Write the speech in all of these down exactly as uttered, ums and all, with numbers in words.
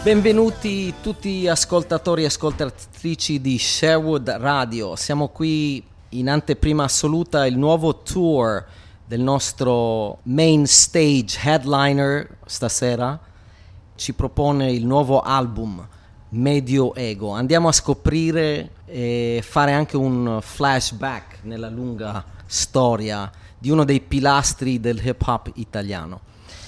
Benvenuti tutti ascoltatori e ascoltatrici di Sherwood Radio. Siamo qui in anteprima assoluta il nuovo tour del nostro main stage headliner stasera. Ci propone il nuovo album Medio Ego. Andiamo a scoprire e fare anche un flashback nella lunga storia di uno dei pilastri del hip hop italiano.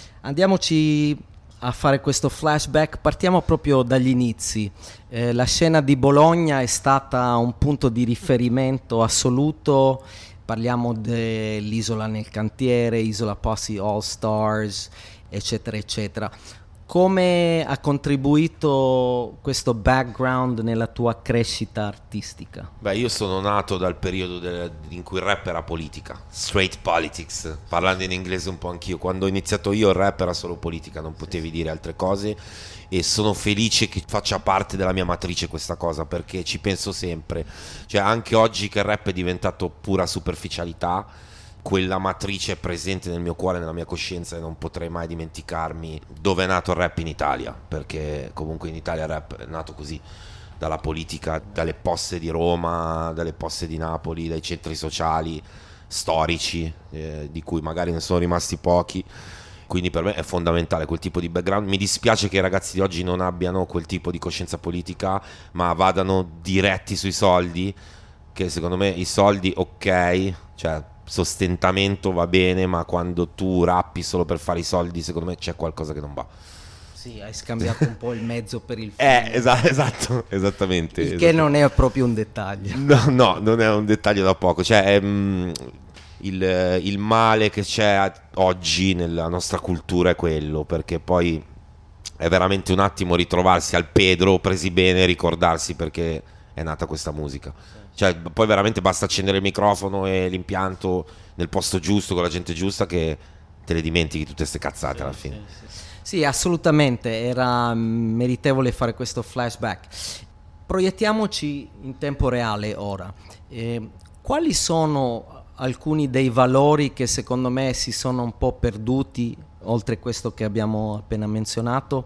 Andiamoci a fare questo flashback. Partiamo proprio dagli inizi. Eh, la scena di Bologna è stata un punto di riferimento assoluto. Parliamo dell'Isola nel cantiere, Isola Posse All Stars, eccetera eccetera. Come ha contribuito questo background nella tua crescita artistica? Beh, io sono nato dal periodo de- in cui il rap era politica, straight politics, parlando in inglese un po' anch'io. Quando ho iniziato io il rap era solo politica, non potevi dire altre cose, e sono felice che faccia parte della mia matrice questa cosa, perché ci penso sempre. Cioè, anche oggi che il rap è diventato pura superficialità, quella matrice è presente nel mio cuore, nella mia coscienza, e non potrei mai dimenticarmi dove è nato il rap in Italia, perché comunque in Italia il rap è nato così, dalla politica, dalle poste di Roma, dalle poste di Napoli, dai centri sociali storici, eh, di cui magari ne sono rimasti pochi. Quindi per me è fondamentale quel tipo di background. Mi dispiace che i ragazzi di oggi non abbiano quel tipo di coscienza politica, ma vadano diretti sui soldi, che secondo me i soldi, ok, cioè sostentamento va bene, ma quando tu rappi solo per fare i soldi, secondo me c'è qualcosa che non va. Sì, hai scambiato un po' il mezzo per il fine. Eh, esa- esatto, esattamente. Il che esattamente. non è proprio un dettaglio. No, no, non è un dettaglio da poco. Cioè, è, mm, il, il male che c'è oggi nella nostra cultura è quello, perché poi è veramente un attimo ritrovarsi al Pedro, presi bene, ricordarsi perché è nata questa musica. Cioè, poi veramente basta accendere il microfono e l'impianto nel posto giusto, con la gente giusta, che te le dimentichi tutte queste cazzate, sì, alla fine. Sì, sì. Sì, assolutamente, era meritevole fare questo flashback. Proiettiamoci in tempo reale ora. Eh, quali sono alcuni dei valori che secondo me si sono un po' perduti, oltre a questo che abbiamo appena menzionato?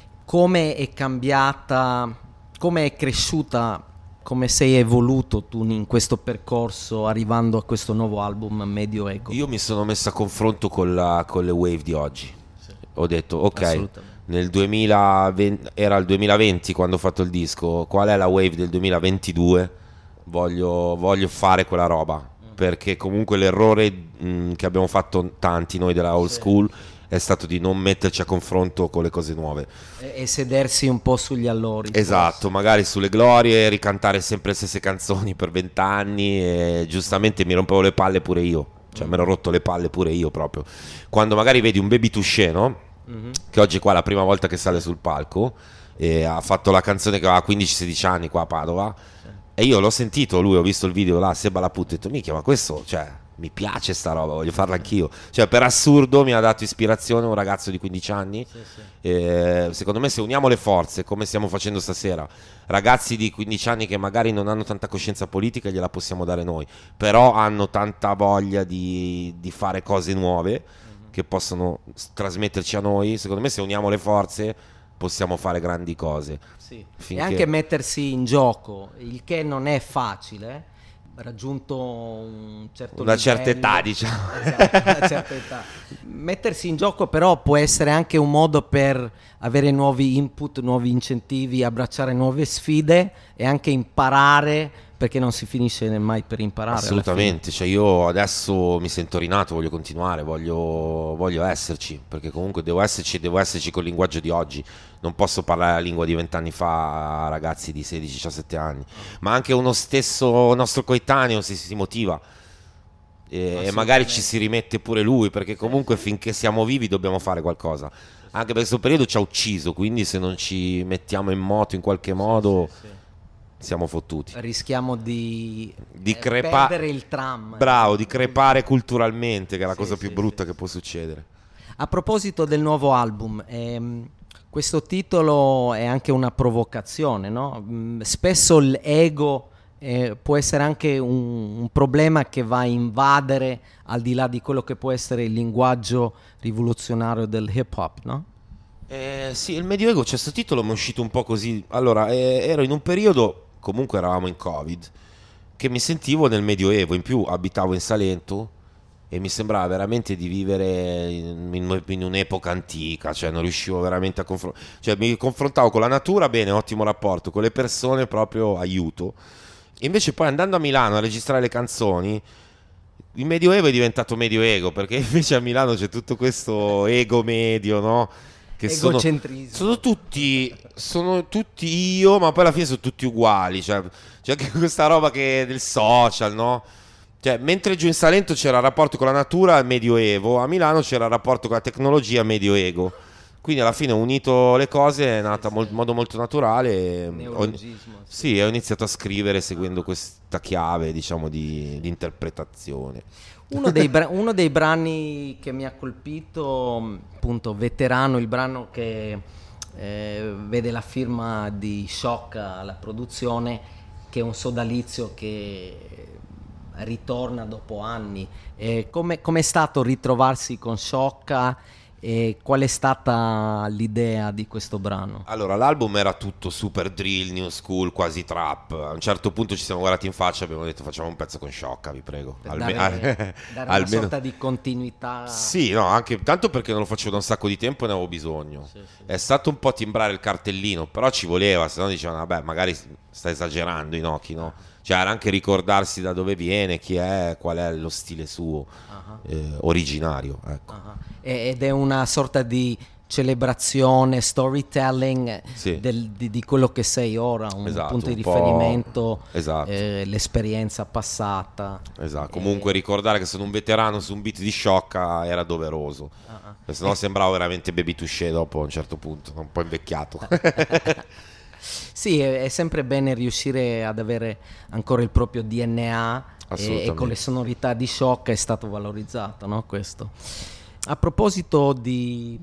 Come è cambiata, come è cresciuta, come sei evoluto tu in questo percorso arrivando a questo nuovo album Medio Ego? Io mi sono messo a confronto con, la, con le wave di oggi. Sì. Ho detto ok, nel duemilaventi, era il duemilaventi quando ho fatto il disco, qual è la wave del duemilaventidue? Voglio, voglio fare quella roba, mm. perché comunque l'errore mh, che abbiamo fatto tanti noi della old sì. school è stato di non metterci a confronto con le cose nuove e, e sedersi un po' sugli allori. Esatto, forse. Magari sulle glorie, ricantare sempre le stesse canzoni per vent'anni, e giustamente mi rompevo le palle pure io, cioè mm. me l'ho rotto le palle pure io proprio. Quando magari vedi un Baby Touché, no? Mm-hmm. Che oggi qua è la prima volta che sale sul palco, e ha fatto la canzone che aveva quindici sedici anni qua a Padova, sì. E io l'ho sentito lui, ho visto il video là, Seba la puttana, ho detto minchia, ma questo, cioè mi piace sta roba, voglio farla anch'io. Cioè, per assurdo mi ha dato ispirazione un ragazzo di quindici anni. Sì, sì. Eh, secondo me, se uniamo le forze, come stiamo facendo stasera, ragazzi di quindici anni che magari non hanno tanta coscienza politica, gliela possiamo dare noi, però hanno tanta voglia di, di fare cose nuove, mm-hmm. che possono trasmetterci a noi. Secondo me, se uniamo le forze, possiamo fare grandi cose. Sì. Finché... E anche mettersi in gioco, il che non è facile. Raggiunto un certo una livello, certa età, diciamo. Esatto, una certa età. Mettersi in gioco però può essere anche un modo per avere nuovi input, nuovi incentivi, abbracciare nuove sfide e anche imparare, perché non si finisce mai per imparare. Assolutamente, cioè io adesso mi sento rinato, voglio continuare, voglio, voglio esserci, perché comunque devo esserci, devo esserci col linguaggio di oggi. Non posso parlare la lingua di vent'anni fa a ragazzi di sedici diciassette anni, ma anche uno stesso nostro coetaneo si, si motiva e, e magari ci si rimette pure lui, perché comunque finché siamo vivi dobbiamo fare qualcosa, anche perché questo periodo ci ha ucciso, quindi se non ci mettiamo in moto in qualche modo sì, sì, sì. siamo fottuti. Rischiamo di, di eh, crepa- perdere il tram. Bravo, di crepare culturalmente, che è la sì, cosa sì, più brutta sì, che sì. può succedere. A proposito del nuovo album, ehm, questo titolo è anche una provocazione, no? Mm, spesso l'ego eh, può essere anche un, un problema che va a invadere al di là di quello che può essere il linguaggio rivoluzionario del hip hop, no? Eh, sì, il Medioevo, c'è questo titolo, mi è uscito un po' così. Allora, eh, ero in un periodo, comunque eravamo in Covid, che mi sentivo nel Medioevo, in più abitavo in Salento e mi sembrava veramente di vivere in, in- in un'epoca antica, cioè non riuscivo veramente a confrontare, cioè mi confrontavo con la natura, bene, ottimo rapporto, con le persone proprio aiuto. E invece poi andando a Milano a registrare le canzoni, il Medioevo è diventato Medioego, perché invece a Milano c'è tutto questo ego medio, no? Che sono, Egocentrismo. sono tutti, sono tutti io, ma poi alla fine sono tutti uguali. Cioè, c'è anche questa roba che del social, no? Cioè, mentre giù in Salento c'era il rapporto con la natura Medioevo, a Milano c'era il rapporto con la tecnologia Medioego. Quindi alla fine ho unito le cose, è nata in mol- modo molto naturale. e Ho, Neologismo, sì. sì, ho iniziato a scrivere seguendo questa chiave, diciamo, di, di interpretazione. Uno dei, bra- uno dei brani che mi ha colpito, appunto, Veterano, il brano che eh, vede la firma di Sciocca alla produzione, che è un sodalizio che ritorna dopo anni. Eh, come è stato ritrovarsi con Sciocca e qual è stata l'idea di questo brano? Allora, l'album era tutto super drill, new school, quasi trap. A un certo punto ci siamo guardati in faccia e abbiamo detto facciamo un pezzo con Sciocca, vi prego. Per Alme- dare, dare una almeno. sorta di continuità. Sì, no, anche tanto perché non lo facevo da un sacco di tempo e ne avevo bisogno. Sì, sì. È stato un po' timbrare il cartellino, però ci voleva, se no dicevano, vabbè, magari sta esagerando Inoki, no? Cioè, era anche ricordarsi da dove viene, chi è, qual è lo stile suo, Ah, eh, originario, ecco. ah. E- Ed è una sorta di celebrazione, storytelling Sì. del- di, di quello che sei ora, un Esatto, punto di un po'. Riferimento, Esatto. eh, l'esperienza passata. Esatto, comunque ricordare che sono un veterano su un beat di Sciocca era doveroso, Ah, ah. perché sennò sembravo veramente Baby Touché dopo a un certo punto, un po' invecchiato. Sì, è, è sempre bene riuscire ad avere ancora il proprio D N A e, Assolutamente. e con le sonorità di Sciocca è stato valorizzato, no? Questo. A proposito di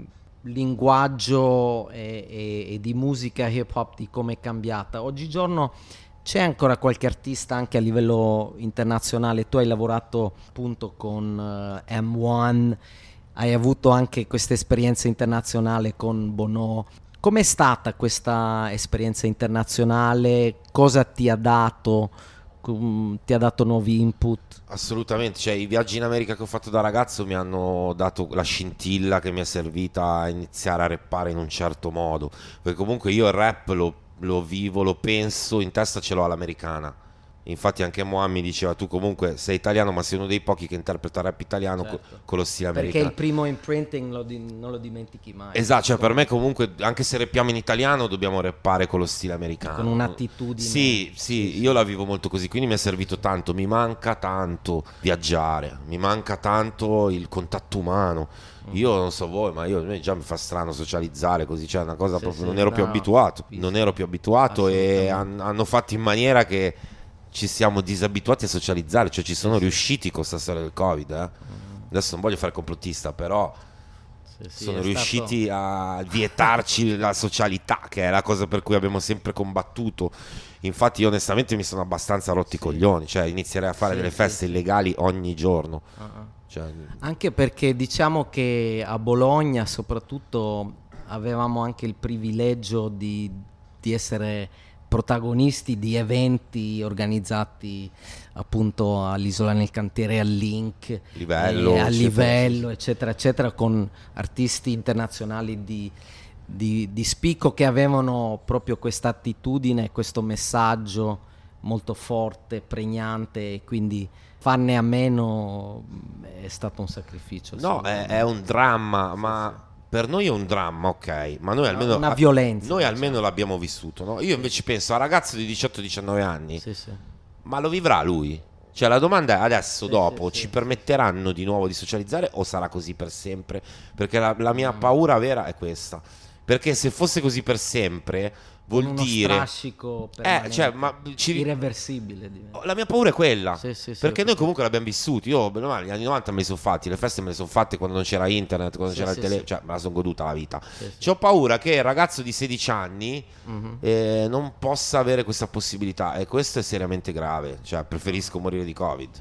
linguaggio e, e- e di musica hip hop, di come è cambiata, oggigiorno c'è ancora qualche artista anche a livello internazionale? Tu hai lavorato appunto con eh, M uno, hai avuto anche questa esperienza internazionale con Bono. Com'è stata questa esperienza internazionale? Cosa ti ha dato? Com- Ti ha dato nuovi input? Assolutamente, cioè i viaggi in America che ho fatto da ragazzo mi hanno dato la scintilla che mi è servita a iniziare a rappare in un certo modo, perché comunque io il rap lo, lo vivo, lo penso, in testa ce l'ho all'americana. Infatti anche Moa mi diceva tu comunque sei italiano ma sei uno dei pochi che interpreta rap italiano co- Certo. con lo stile Perché americano. il primo imprinting lo di- non lo dimentichi mai. Esatto, cioè per me comunque anche se rappiamo in italiano dobbiamo rappare con lo stile americano. Con un'attitudine. Sì, sì, io la vivo molto così, quindi mi è servito tanto, mi manca tanto viaggiare, mi manca tanto il contatto umano. Io non so voi, ma io a me già mi fa strano socializzare così, cioè una cosa Sì, proprio sì, non ero più no, abituato, capisco. non ero più abituato e Assolutamente. han- hanno fatto in maniera che ci siamo disabituati a socializzare, cioè ci sono riusciti con questa storia del Covid, eh. Adesso non voglio fare complottista, però Sì, sì, sono è riusciti a vietarci la socialità, che è la cosa per cui abbiamo sempre combattuto. Infatti io onestamente mi sono abbastanza rotti i coglioni, cioè inizierei a fare Sì, delle sì, feste sì. illegali ogni giorno. stato- ah, ah. Cioè, Anche perché diciamo che a Bologna soprattutto avevamo anche il privilegio di, di essere protagonisti di eventi organizzati appunto all'Isola nel Cantiere, al Link, Livello, e a eccetera, livello, eccetera, eccetera, con artisti internazionali di, di, di spicco che avevano proprio questa attitudine, questo messaggio molto forte, pregnante, e quindi farne a meno mh, è stato un sacrificio. no, è, assolutamente. è un dramma, ma per noi è un dramma, ok, ma noi almeno, una violenza, noi almeno diciamo. l'abbiamo vissuto, no? Io invece penso a ragazzo di diciotto diciannove anni, Sì, sì. ma lo vivrà lui? Cioè la domanda è adesso, Sì, dopo, sì, ci sì, permetteranno di nuovo di socializzare o sarà così per sempre? Perché la, la Mm. mia paura vera è questa. Perché se fosse così per sempre, vuol Con uno dire... strascico Eh, permanente, cioè, ma ci... irreversibile diventa. La mia paura è quella. Sì, sì, sì, perché ho noi capito. comunque l'abbiamo vissuti. Io, bene o male, gli anni novanta me li sono fatti, le feste me le sono fatte quando non c'era internet, quando Sì, c'era sì, il telefono, sì. cioè me la sono goduta la vita. Sì, sì. C'ho paura che il ragazzo di sedici anni Mhm. eh, non possa avere questa possibilità e questo è seriamente grave. Cioè, preferisco morire di Covid.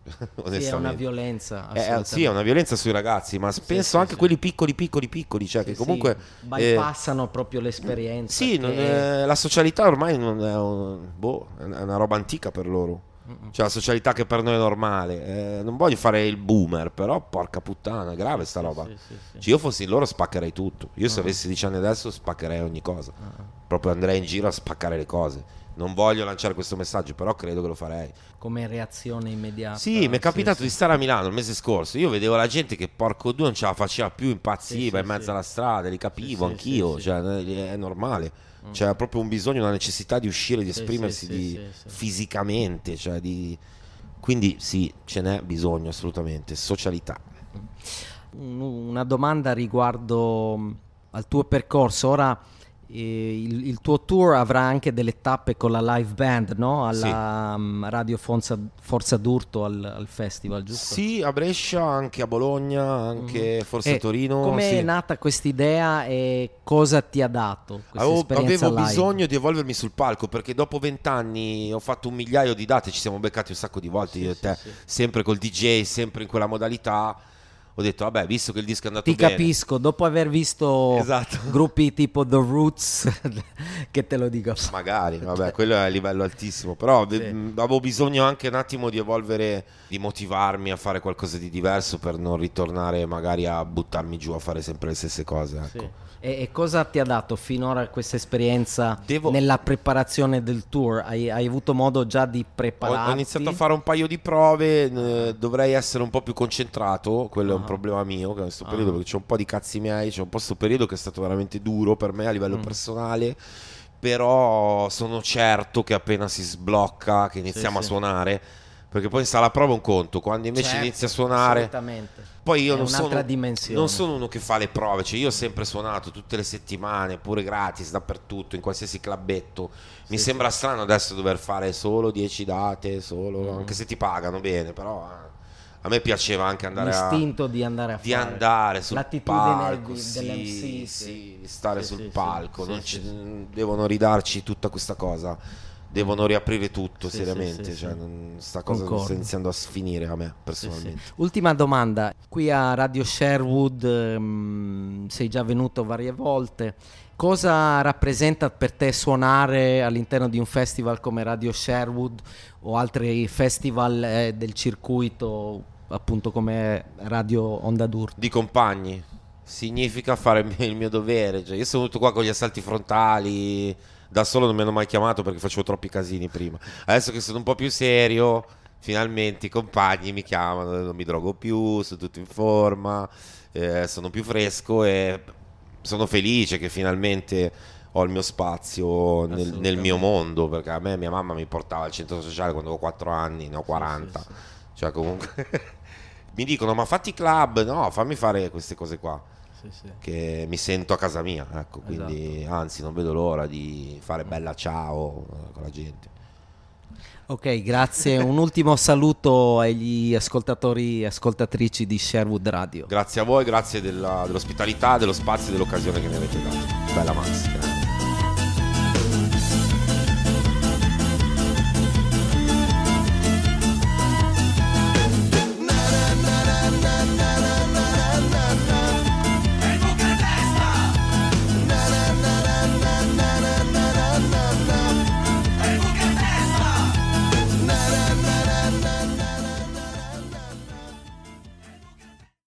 onestamente. Sì, è una violenza. Eh, sì, è una violenza sui ragazzi, ma sì, penso sì, anche sì. quelli piccoli, piccoli, piccoli, cioè Sì, che comunque sì, bypassano eh, proprio l'esperienza. Sì, che... non è, la socialità ormai non è, un, boh, è una roba antica per loro. Cioè la socialità che per noi è normale, eh, non voglio fare il boomer, però porca puttana, è grave sta roba. Sì, sì, sì. Cioè, io fossi loro spaccherei tutto. Io se uh-huh. avessi dieci anni adesso spaccherei ogni cosa. Uh-huh. Proprio andrei in giro a spaccare le cose. Non voglio lanciare questo messaggio, però credo che lo farei. Come reazione immediata. Sì, mi è capitato sì, di sì. stare a Milano il mese scorso. Io vedevo la gente che porco due non ce la faceva più, impazziva sì, in mezzo sì. alla strada, li capivo sì, anch'io, sì, cioè è normale. Mm. C'è proprio un bisogno, una necessità di uscire, di sì, esprimersi sì, di, sì, sì. fisicamente, cioè di... Quindi sì, ce n'è bisogno assolutamente, socialità. Una domanda riguardo al tuo percorso. Ora eh, il, il tuo tour avrà anche delle tappe con la live band, no? Alla sì. um, Radio Forza, Forza d'Urto al, al festival, giusto? Sì, a Brescia, anche a Bologna, anche mm-hmm. forse e a Torino. Come sì. è nata questa idea e cosa ti ha dato questa avevo, esperienza avevo live? bisogno di evolvermi sul palco, perché dopo vent'anni ho fatto un migliaio di date, ci siamo beccati un sacco di volte sì, io e te, sì, sì. sempre col D J, sempre in quella modalità. Ho detto vabbè, visto che il disco è andato ti bene, ti capisco, dopo aver visto esatto. gruppi tipo The Roots che te lo dico, magari vabbè, quello è a livello altissimo, però sì. avevo bisogno anche un attimo di evolvere, di motivarmi a fare qualcosa di diverso per non ritornare magari a buttarmi giù a fare sempre le stesse cose, ecco. Sì. E, e cosa ti ha dato finora questa esperienza Devo... nella preparazione del tour? Hai, hai avuto modo già di prepararti? Ho, ho iniziato a fare un paio di prove, eh, dovrei essere un po' più concentrato, quello uh-huh. è un problema mio, che in questo periodo, uh-huh. perché c'è un po' di cazzi miei, c'è un po' questo periodo che è stato veramente duro per me a livello uh-huh. personale, però sono certo che appena si sblocca, che iniziamo sì, a suonare, perché poi sta la prova un conto, quando invece certo, inizi a suonare poi io non sono, non sono uno che fa le prove, cioè io ho sempre suonato tutte le settimane, pure gratis, dappertutto, in qualsiasi clubetto. Mi sì, sembra sì. strano adesso dover fare solo dieci date, solo, mm. anche se ti pagano bene, però a me piaceva anche andare l'istinto a, di andare a di fare andare sul palco, di, sì, dell'M C, sì, sì, di stare sì, sul sì, palco, sì, non sì, ci, sì. devono ridarci tutta questa cosa. Devono riaprire tutto sì, seriamente, sì, sì, cioè, sì. Non, sta cosa Concordo. sta iniziando a sfinire a me personalmente. Sì, sì. Ultima domanda, qui a Radio Sherwood um, sei già venuto varie volte, cosa rappresenta per te suonare all'interno di un festival come Radio Sherwood o altri festival eh, del circuito appunto come Radio Onda d'Urto? Di compagni, significa fare il mio dovere, cioè, io sono venuto qua con gli assalti frontali. Da solo non mi hanno mai chiamato perché facevo troppi casini prima. Adesso che sono un po' più serio, finalmente i compagni mi chiamano, non mi drogo più, sono tutto in forma, eh, sono più fresco e sono felice che finalmente ho il mio spazio nel, nel mio mondo, perché a me mia mamma mi portava al centro sociale quando avevo quattro anni, ne ho quaranta. Sì, sì, sì. Cioè comunque mi dicono ma fatti club, no, fammi fare queste cose qua. Sì, sì. Che mi sento a casa mia, ecco, quindi esatto. Anzi non vedo l'ora di fare bella ciao con la gente. Ok, grazie. Un ultimo saluto agli ascoltatori e ascoltatrici di Sherwood Radio. Grazie a voi, grazie della, dell'ospitalità, dello spazio e dell'occasione che mi avete dato. Bella Max.